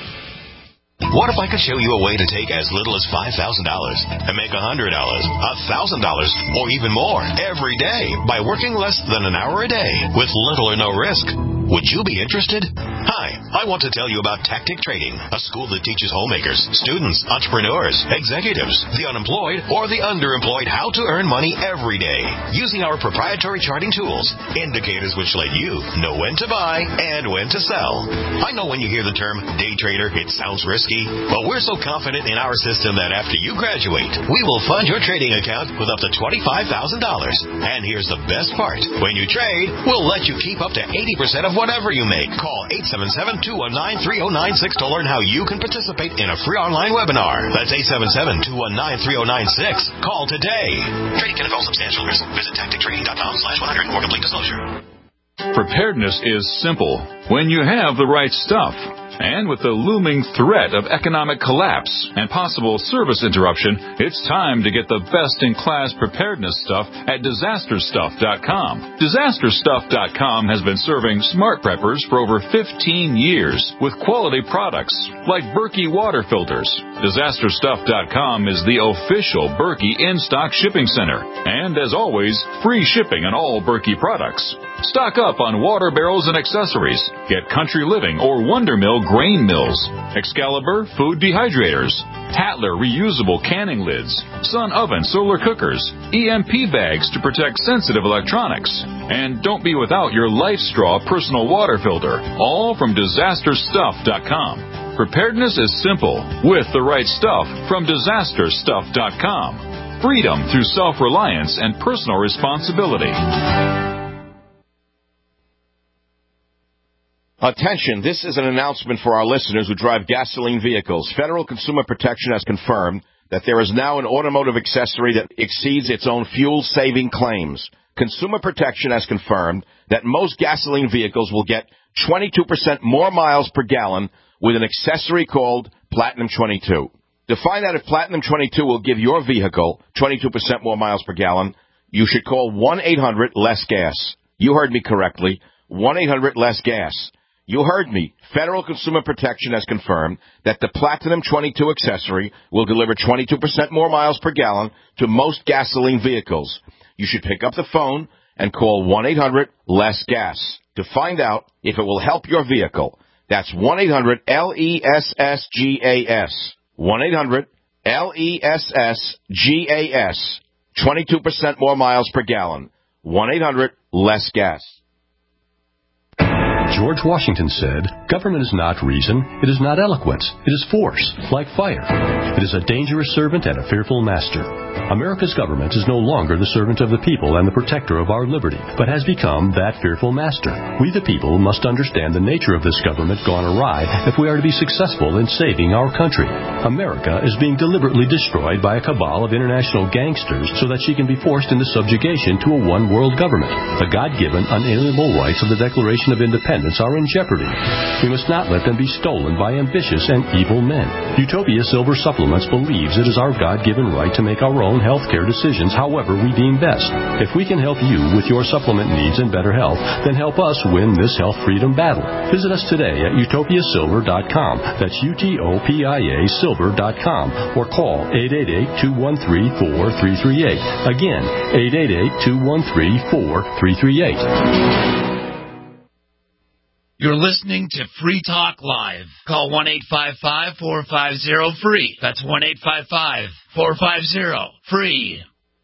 What if I could show you a way to take as little as five thousand dollars and make one hundred dollars, one thousand dollars, or even more every day by working less than an hour a day with little or no risk? Would you be interested? Hi, I want to tell you about Tactic Trading, a school that teaches homemakers, students, entrepreneurs, executives, the unemployed, or the underemployed how to earn money every day using our proprietary charting tools, indicators which let you know when to buy and when to sell. I know when you hear the term day trader, it sounds risky, but we're so confident in our system that after you graduate, we will fund your trading account with up to twenty-five thousand dollars. And here's the best part. When you trade, we'll let you keep up to eighty percent of whatever you make. Call eight seven seven, two one nine, three oh nine six to learn how you can participate in a free online webinar. That's eight seven seven, two one nine, three oh nine six. Call today. Trading can involve substantial risk. Visit tactic trading dot com slash one hundred for complete disclosure. Preparedness is simple when you have the right stuff. And with the looming threat of economic collapse and possible service interruption, it's time to get the best-in-class preparedness stuff at disaster stuff dot com. disaster stuff dot com has been serving smart preppers for over fifteen years with quality products like Berkey water filters. disaster stuff dot com is the official Berkey in-stock shipping center. And as always, free shipping on all Berkey products. Stock up on water barrels and accessories. Get Country Living or Wonder Mill grain mills, Excalibur food dehydrators, Tatler reusable canning lids, Sun oven solar cookers, E M P bags to protect sensitive electronics, and don't be without your Life Straw personal water filter, all from disaster stuff dot com. Preparedness is simple with the right stuff from disaster stuff dot com. Freedom through self-reliance and personal responsibility. Attention, this is an announcement for our listeners who drive gasoline vehicles. Federal Consumer Protection has confirmed that there is now an automotive accessory that exceeds its own fuel-saving claims. Consumer Protection has confirmed that most gasoline vehicles will get twenty-two percent more miles per gallon with an accessory called Platinum twenty-two. To find out if Platinum twenty-two will give your vehicle twenty-two percent more miles per gallon, you should call one eight hundred less gas. You heard me correctly, one eight hundred less gas. You heard me. Federal Consumer Protection has confirmed that the Platinum twenty-two accessory will deliver twenty-two percent more miles per gallon to most gasoline vehicles. You should pick up the phone and call one eight hundred less gas to find out if it will help your vehicle. That's one eight hundred L E S S G A S. one eight hundred L E S S G A S. twenty-two percent more miles per gallon. one eight hundred less gas. George Washington said, "Government is not reason, it is not eloquence, it is force, like fire. It is a dangerous servant and a fearful master." America's government is no longer the servant of the people and the protector of our liberty, but has become that fearful master. We the people must understand the nature of this government gone awry if we are to be successful in saving our country. America is being deliberately destroyed by a cabal of international gangsters so that she can be forced into subjugation to a one-world government. The God-given, unalienable rights of the Declaration of Independence are in jeopardy. We must not let them be stolen by ambitious and evil men. Utopia Silver Supplements believes it is our God-given right to make our own health care decisions however we deem best. If we can help you with your supplement needs and better health, then help us win this health freedom battle. Visit us today at utopia silver dot com. That's U T O P I A silver dot com. Or call eight eight eight, two one three, four three three eight. Again, eight eight eight, two one three, four three three eight. You're listening to Free Talk Live. Call one eight five five, four five zero, free. That's one eight five five, four five zero, free.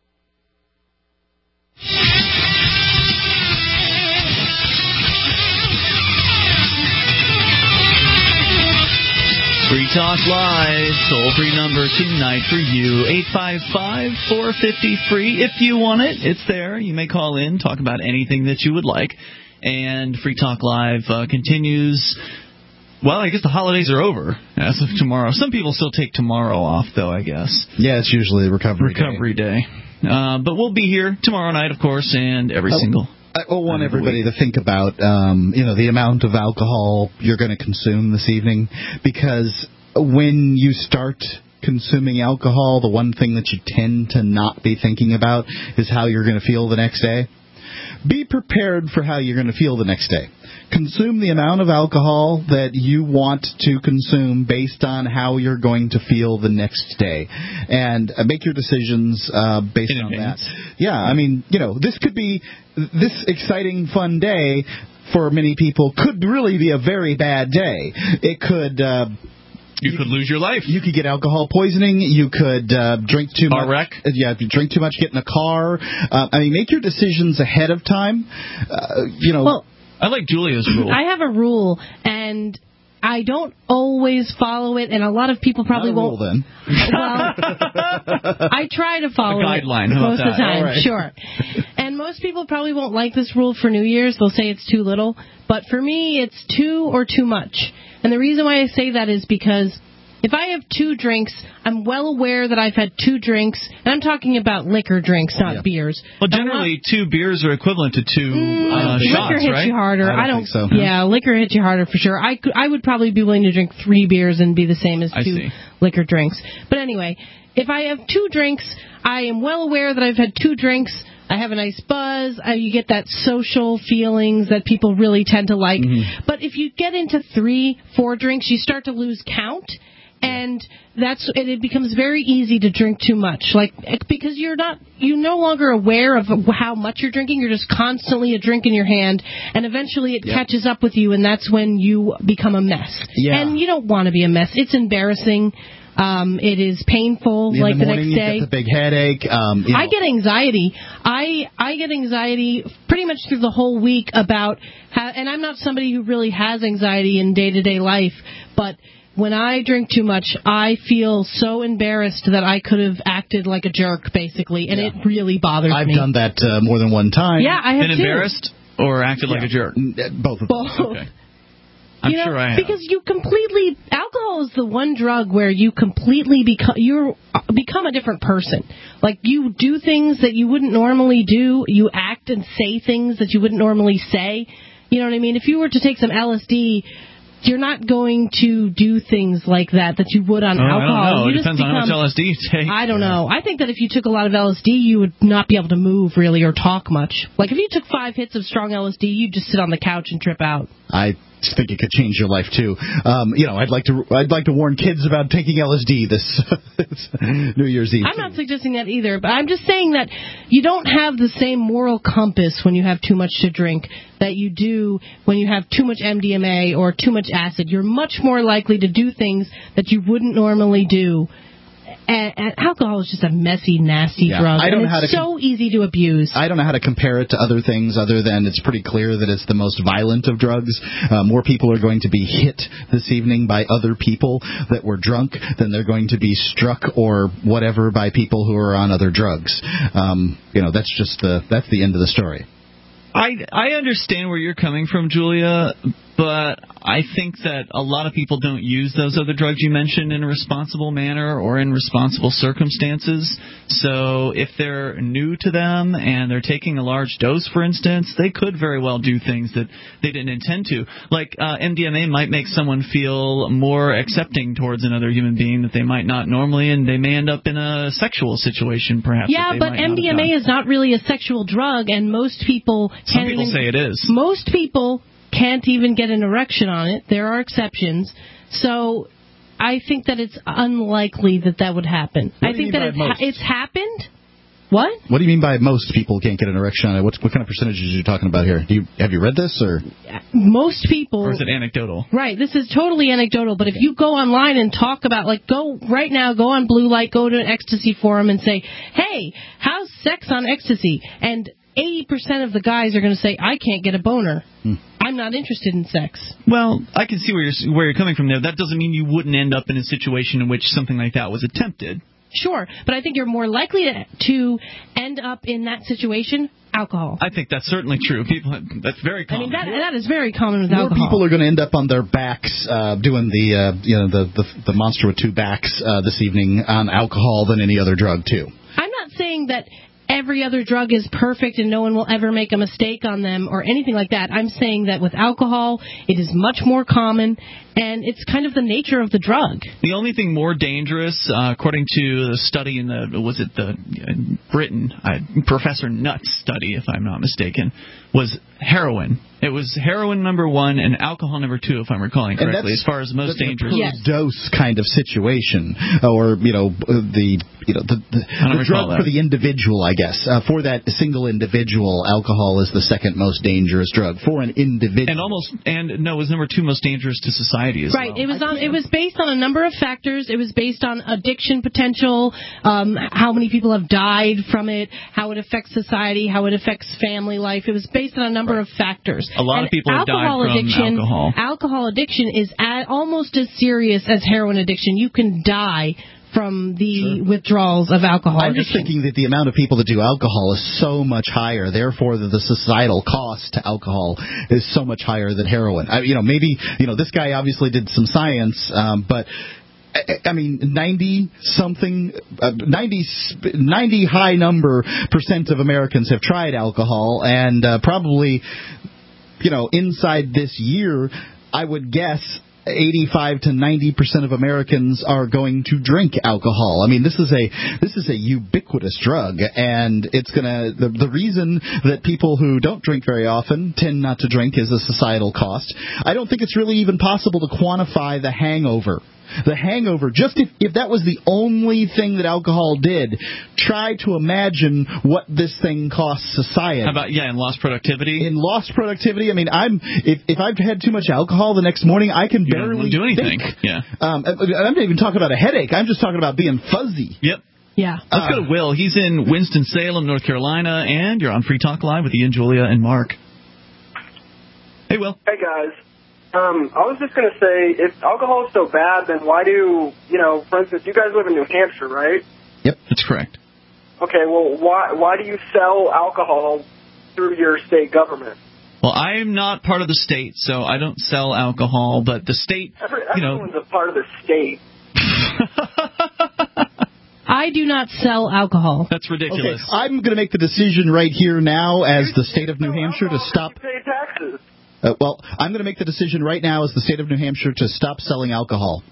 Free Talk Live, toll-free number tonight for you, eight five five, four five zero, free. If you want it, it's there. You may call in, talk about anything that you would like. And Free Talk Live uh, continues. Well, I guess the holidays are over as of tomorrow. Some people still take tomorrow off, though, I guess. Yeah, it's usually recovery, recovery day. day. Uh, but we'll be here tomorrow night, of course, and every oh. single I want everybody to think about, um, you know, the amount of alcohol you're going to consume this evening, because when you start consuming alcohol, the one thing that you tend to not be thinking about is how you're going to feel the next day. Be prepared for how you're going to feel the next day. Consume the amount of alcohol that you want to consume based on how you're going to feel the next day. And uh, make your decisions uh, based on that. Yeah, I mean, you know, this could be, this exciting, fun day for many people could really be a very bad day. It could... Uh, You, you could lose your life. You could get alcohol poisoning. You could uh, drink too car much. Wreck. Yeah, if you drink too much, get in a car. Uh, I mean, make your decisions ahead of time. Uh, you know. Well, I like Julia's rule. I have a rule, and I don't always follow it, and a lot of people probably Not a won't. Rule, then. Well, I try to follow a guideline. it How most about of the that? time. All right. Sure. And most people probably won't like this rule for New Year's. They'll say it's too little. But for me, it's too or too much. And the reason why I say that is because if I have two drinks, I'm well aware that I've had two drinks, and I'm talking about liquor drinks, not yeah. beers. Well, generally, not, two beers are equivalent to two mm, uh, shots, liquor hits right? you harder. I don't, I don't think so. Yeah, liquor hits you harder for sure. I could, I would probably be willing to drink three beers and be the same as two liquor drinks. But anyway, if I have two drinks, I am well aware that I've had two drinks. I have a nice buzz. Uh, you get that social feelings that people really tend to like. Mm-hmm. But if you get into three, four drinks, you start to lose count. And that's and it becomes very easy to drink too much, like because you're not you're no longer aware of how much you're drinking. You're just constantly a drink in your hand, and eventually it yep. catches up with you, and that's when you become a mess. Yeah. And you don't want to be a mess. It's embarrassing. Um, it is painful. In like the, the morning, next day, you get the big headache. Um, you know. I get anxiety. I I get anxiety pretty much through the whole week about, how, and I'm not somebody who really has anxiety in day to day life, but when I drink too much, I feel so embarrassed that I could have acted like a jerk, basically, and yeah. it really bothers I've me. I've done that uh, more than one time. Yeah, I have Been too. embarrassed or acted yeah. like a jerk? Both of them. Both. Okay. I'm you know, sure I have. Because you completely, alcohol is the one drug where you completely become, you become a different person. Like, you do things that you wouldn't normally do. You act and say things that you wouldn't normally say. You know what I mean? If you were to take some L S D, you're not going to do things like that that you would on oh, alcohol. I don't know. You It just depends become, on how much L S D you take. I don't know. I think that if you took a lot of L S D, you would not be able to move, really, or talk much. Like, if you took five hits of strong L S D, you'd just sit on the couch and trip out. I think it could change your life too. Um, you know, I'd like to I'd like to warn kids about taking L S D this New Year's Eve. I'm not suggesting that either, but I'm just saying that you don't have the same moral compass when you have too much to drink that you do when you have too much M D M A or too much acid. You're much more likely to do things that you wouldn't normally do. And, and alcohol is just a messy, nasty yeah, drug. I don't and know how it's to so com- easy to abuse. I don't know how to compare it to other things other than it's pretty clear that it's the most violent of drugs. Uh, more people are going to be hit this evening by other people that were drunk than they're going to be struck or whatever by people who are on other drugs. Um, you know, that's just the that's the end of the story. I I understand where you're coming from, Julia, but I think that a lot of people don't use those other drugs you mentioned in a responsible manner or in responsible circumstances. So if they're new to them and they're taking a large dose, for instance, they could very well do things that they didn't intend to. Like uh, M D M A might make someone feel more accepting towards another human being that they might not normally, and they may end up in a sexual situation, perhaps. Yeah, but M D M A is not really a sexual drug, and most people... Some people even, say it is. Most people can't even get an erection on it. There are exceptions. So I think that it's unlikely that that would happen. What I do you think mean that by it's, most? it's happened. What? What do you mean by most people can't get an erection on it? What, what kind of percentages are you talking about here? Do you, have you read this? Or Most people... Or is it anecdotal? Right. This is totally anecdotal. But if you go online and talk about, like, go right now, go on Blue Light, go to an ecstasy forum and say, hey, how's sex on ecstasy? And eighty percent of the guys are going to say, I can't get a boner. Hmm. I'm not interested in sex. Well, I can see where you're where you're coming from there. That doesn't mean you wouldn't end up in a situation in which something like that was attempted. Sure, but I think you're more likely to, to end up in that situation. Alcohol. I think that's certainly true. People, that's very common. I mean, that, that is very common with More alcohol. people are going to end up on their backs uh, doing the uh, you know the, the the monster with two backs uh, this evening on alcohol than any other drug too. I'm not saying that every other drug is perfect and no one will ever make a mistake on them or anything like that. I'm saying that with alcohol, it is much more common, and it's kind of the nature of the drug. The only thing more dangerous, uh, according to the study in the, was it the in Britain, uh, Professor Nutt's study, if I'm not mistaken, was heroin. It was heroin number one and alcohol number two, if I'm recalling correctly, as far as most that's dangerous. Yes. Dose kind of situation, or you know the you know the, the, the drug that. for the individual, I guess. Uh, for that single individual, alcohol is the second most dangerous drug for an individual. And almost and no, it was number two most dangerous to society as right. well. Right. It was on. It was based on a number of factors. It was based on addiction potential, um, how many people have died from it, how it affects society, how it affects family life. It was based on a number right. of factors. A lot and of people have died alcohol from addiction, alcohol. Alcohol addiction is at, almost as serious as heroin addiction. You can die from the sure. withdrawals of alcohol I'm addiction. just thinking that the amount of people that do alcohol is so much higher. Therefore, that the societal cost to alcohol is so much higher than heroin. I, you know, maybe you know this guy obviously did some science, um, but. I mean, ninety something, uh, ninety, ninety high number percent of Americans have tried alcohol, and uh, probably, you know, inside this year, I would guess eighty-five to ninety percent of Americans are going to drink alcohol. I mean, this is a this is a ubiquitous drug, and it's gonna the the reason that people who don't drink very often tend not to drink is a societal cost. I don't think it's really even possible to quantify the hangover. The hangover, just if, if that was the only thing that alcohol did, try to imagine what this thing costs society. How about, yeah, in lost productivity? In lost productivity, I mean, I'm if, if I've had too much alcohol the next morning, I can you barely don't do anything. think. Yeah. Um, I'm not even talking about a headache. I'm just talking about being fuzzy. Yep. Yeah. Let's uh, go to Will. He's in Winston-Salem, North Carolina, and you're on Free Talk Live with Ian, Julia, and Mark. Hey, Will. Hey, guys. Um, I was just going to say, if alcohol is so bad, then why do, you know, for instance, you guys live in New Hampshire, right? Yep, that's correct. Okay, well, why why do you sell alcohol through your state government? Well, I'm not part of the state, so I don't sell alcohol, but the state, Every, you know... Everyone's a part of the state. I do not sell alcohol. That's ridiculous. Okay, I'm going to make the decision right here now as the state of New Hampshire to stop... You pay taxes. Uh, well, I'm going to make the decision right now as the state of New Hampshire to stop selling alcohol.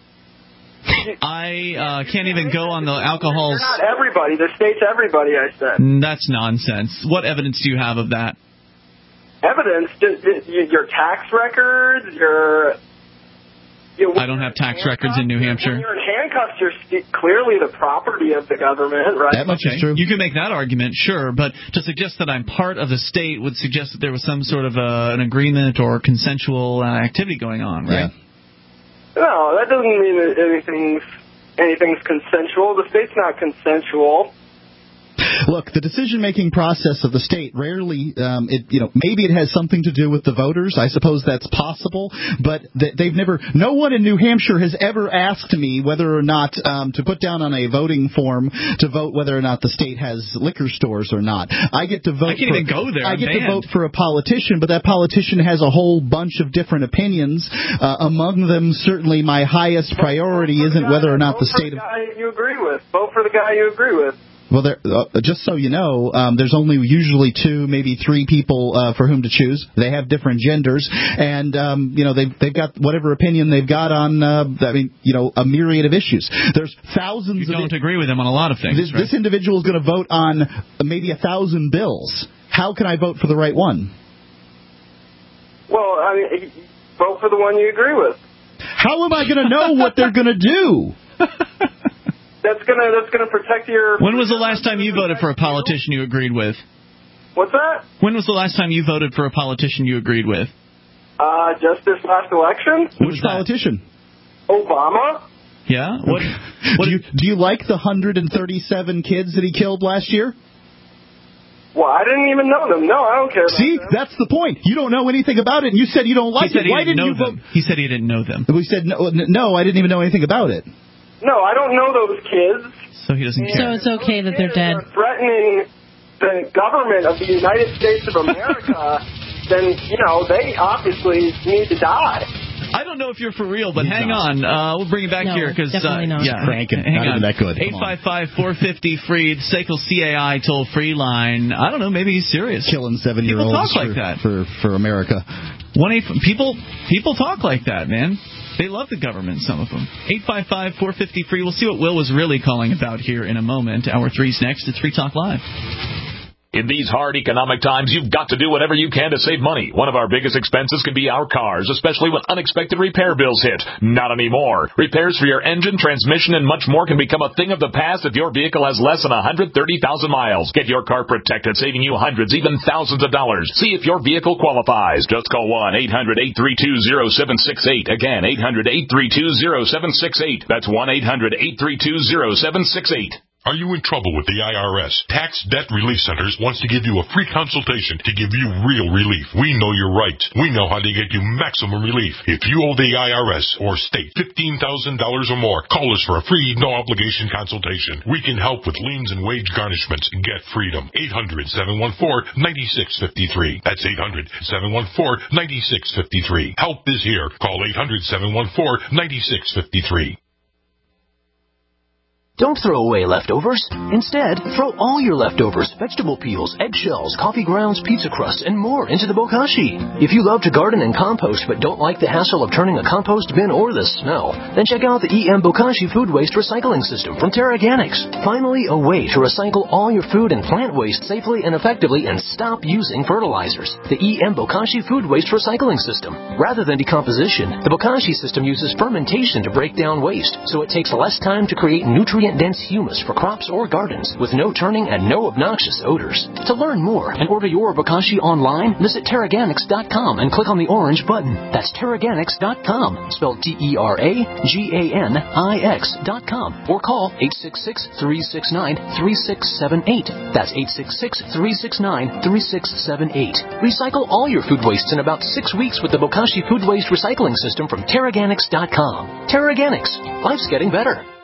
I uh, can't even go on the alcohols. Not everybody. The state's everybody, I said. That's nonsense. What evidence do you have of that? Evidence? Your tax records, your... You know, I don't have tax records in New Hampshire. When you're in handcuffs, you're st- clearly the property of the government, right? That much okay. is true. You can make that argument, sure, but to suggest that I'm part of the state would suggest that there was some sort of uh, an agreement or consensual uh, activity going on, right? Yeah. No, that doesn't mean that anything's, anything's consensual. The state's not consensual. Look, the decision-making process of the state rarely, um, it, you know, maybe it has something to do with the voters. I suppose that's possible, but they've never. No one in New Hampshire has ever asked me whether or not um, to put down on a voting form to vote whether or not the state has liquor stores or not. I get to vote. I can't for, even go there. I I'm get banned. to vote for a politician, but that politician has a whole bunch of different opinions. Uh, among them, certainly my highest priority isn't guy, whether or not the state the of. Guy you agree with. Vote for the guy you agree with. Well, there, uh, just so you know, um, there's only usually two, maybe three people uh, for whom to choose. They have different genders, and um, you know they've they've got whatever opinion they've got on. Uh, I mean, you know, a myriad of issues. There's thousands. You don't of agree with them on a lot of things. This, right? this individual is going to vote on maybe a thousand bills. How can I vote for the right one? Well, I mean, vote for the one you agree with. How am I going to know what they're going to do? That's gonna that's gonna protect your. When was the last time you voted for a politician you agreed with? What's that? When was the last time you voted for a politician you agreed with? Uh, just this last election. Which politician? Obama. Yeah. What? what do you do you like the one hundred thirty-seven kids that he killed last year? Well, I didn't even know them. No, I don't care. About See, them. that's the point. You don't know anything about it, and you said you don't like he said it. He Why didn't, didn't know you them. vote? He said he didn't know them. We said no, no. I didn't even know anything about it. No, I don't know those kids. So he doesn't care. So it's okay that they're dead. Are threatening the government of the United States of America, then, you know, they obviously need to die. I don't know if you're for real, but He's hang not. on. Uh, we'll bring it back No, here because uh, definitely not. yeah, Cranking. hang Not on. even that good. eight five five, four five zero, free. The S A C L C A I toll free line. I don't know. Maybe he's serious. Killing seven-year-olds People talk for, like that. for for America. One eight people people talk like that, man. They love the government, some of them. eight five five, four five zero, free. We'll see what Will was really calling about here in a moment. Hour three's next. It's Free Talk Live. In these hard economic times, you've got to do whatever you can to save money. One of our biggest expenses can be our cars, especially when unexpected repair bills hit. Not anymore. Repairs for your engine, transmission, and much more can become a thing of the past if your vehicle has less than one hundred thirty thousand miles. Get your car protected, saving you hundreds, even thousands of dollars. See if your vehicle qualifies. Just call one eight hundred, eight three two, zero seven six eight. Again, eight hundred, eight three two, zero seven six eight. That's one eight hundred, eight three two, zero seven six eight. Are you in trouble with the I R S? Tax Debt Relief Centers wants to give you a free consultation to give you real relief. We know your rights. We know how to get you maximum relief. If you owe the I R S or state fifteen thousand dollars or more, call us for a free, no-obligation consultation. We can help with liens and wage garnishments. Get freedom. eight hundred, seven one four, nine six five three. That's eight hundred, seven one four, nine six five three. Help is here. Call eight hundred, seven one four, nine six five three. Don't throw away leftovers. Instead, throw all your leftovers, vegetable peels, eggshells, coffee grounds, pizza crusts, and more into the bokashi. If you love to garden and compost but don't like the hassle of turning a compost bin or the smell, then check out the E M Bokashi Food Waste Recycling System from TerraGanix. Finally, a way to recycle all your food and plant waste safely and effectively and stop using fertilizers. The E M Bokashi Food Waste Recycling System. Rather than decomposition, the Bokashi system uses fermentation to break down waste, so it takes less time to create nutrient nutrient-dense humus for crops or gardens with no turning and no obnoxious odors. To learn more and order your Bokashi online, visit Terraganics dot com and click on the orange button. That's Terraganics dot com, spelled T E R A G A N I X dot com, or call eight six six, three six nine, three six seven eight. That's eight six six, three six nine, three six seven eight. Recycle all your food wastes in about six weeks with the Bokashi Food Waste Recycling System from Terraganics dot com. Terraganics. Life's getting better.